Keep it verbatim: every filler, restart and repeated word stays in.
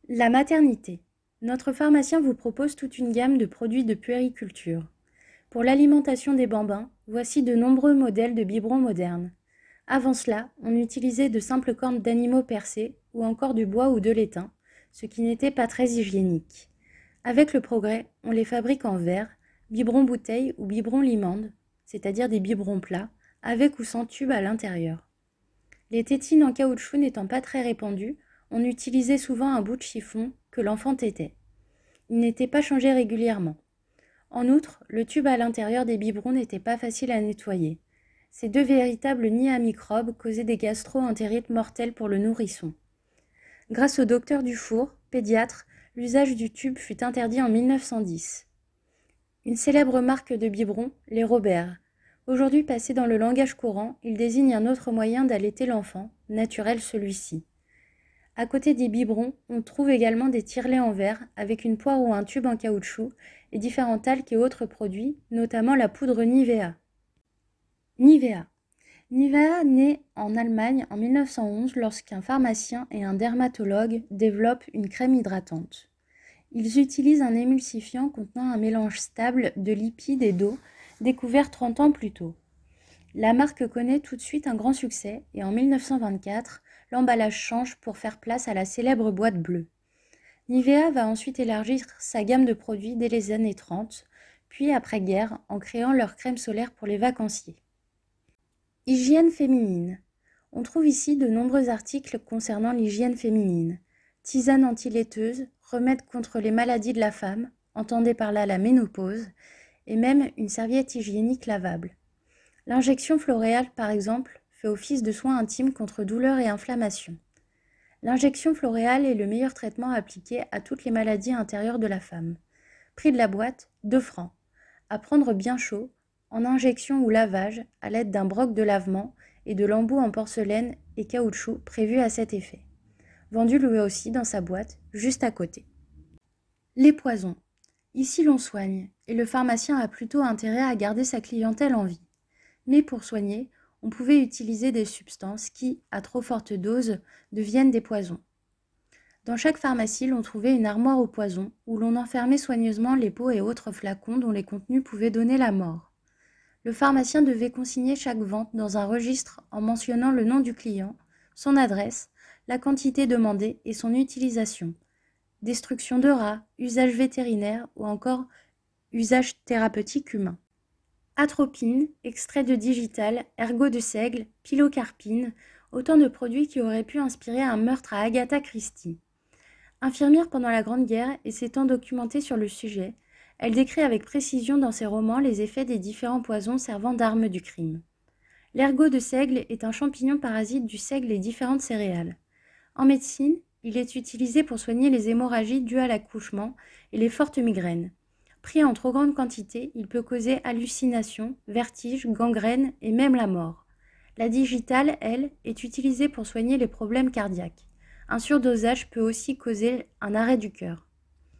La maternité. Notre pharmacien vous propose toute une gamme de produits de puériculture. Pour l'alimentation des bambins, voici de nombreux modèles de biberons modernes. Avant cela, on utilisait de simples cornes d'animaux percées ou encore du bois ou de l'étain, ce qui n'était pas très hygiénique. Avec le progrès, on les fabrique en verre, biberons bouteilles ou biberons limande, c'est-à-dire des biberons plats, avec ou sans tube à l'intérieur. Les tétines en caoutchouc n'étant pas très répandues, on utilisait souvent un bout de chiffon que l'enfant tétait. Il n'était pas changé régulièrement. En outre, le tube à l'intérieur des biberons n'était pas facile à nettoyer. Ces deux véritables nids à microbes causaient des gastro-entérites mortels pour le nourrisson. Grâce au docteur Dufour, pédiatre, l'usage du tube fut interdit en mille neuf cent dix. Une célèbre marque de biberons, les Robert. Aujourd'hui passé dans le langage courant, il désigne un autre moyen d'allaiter l'enfant, naturel celui-ci. À côté des biberons, on trouve également des tire-laits en verre avec une poire ou un tube en caoutchouc et différents talcs et autres produits, notamment la poudre Nivea. Nivea. Nivea naît en Allemagne en mille neuf cent onze lorsqu'un pharmacien et un dermatologue développent une crème hydratante. Ils utilisent un émulsifiant contenant un mélange stable de lipides et d'eau, découvert trente ans plus tôt. La marque connaît tout de suite un grand succès et en mille neuf cent vingt-quatre, l'emballage change pour faire place à la célèbre boîte bleue. Nivea va ensuite élargir sa gamme de produits dès les années trente, puis après-guerre en créant leur crème solaire pour les vacanciers. Hygiène féminine. On trouve ici de nombreux articles concernant l'hygiène féminine. Tisane anti-laiteuse, remède contre les maladies de la femme, entendez par là la ménopause, et même une serviette hygiénique lavable. L'injection floréale, par exemple, fait office de soin intime contre douleurs et inflammations. L'injection floréale est le meilleur traitement appliqué à toutes les maladies intérieures de la femme. Prix de la boîte, deux francs. À prendre bien chaud, en injection ou lavage, à l'aide d'un broc de lavement et de l'embout en porcelaine et caoutchouc prévu à cet effet. Vendu lui aussi dans sa boîte, juste à côté. Les poisons. Ici l'on soigne, et le pharmacien a plutôt intérêt à garder sa clientèle en vie. Mais pour soigner, on pouvait utiliser des substances qui, à trop forte dose, deviennent des poisons. Dans chaque pharmacie, l'on trouvait une armoire aux poisons, où l'on enfermait soigneusement les pots et autres flacons dont les contenus pouvaient donner la mort. Le pharmacien devait consigner chaque vente dans un registre en mentionnant le nom du client, son adresse, la quantité demandée et son utilisation. Destruction de rats, usage vétérinaire ou encore usage thérapeutique humain. Atropine, extrait de digital, ergot de seigle, pilocarpine, autant de produits qui auraient pu inspirer un meurtre à Agatha Christie. Infirmière pendant la Grande Guerre et s'étant documentée sur le sujet, elle décrit avec précision dans ses romans les effets des différents poisons servant d'armes du crime. L'ergot de seigle est un champignon parasite du seigle et différentes céréales. En médecine, il est utilisé pour soigner les hémorragies dues à l'accouchement et les fortes migraines. Pris en trop grande quantité, il peut causer hallucinations, vertiges, gangrènes et même la mort. La digitale, elle, est utilisée pour soigner les problèmes cardiaques. Un surdosage peut aussi causer un arrêt du cœur.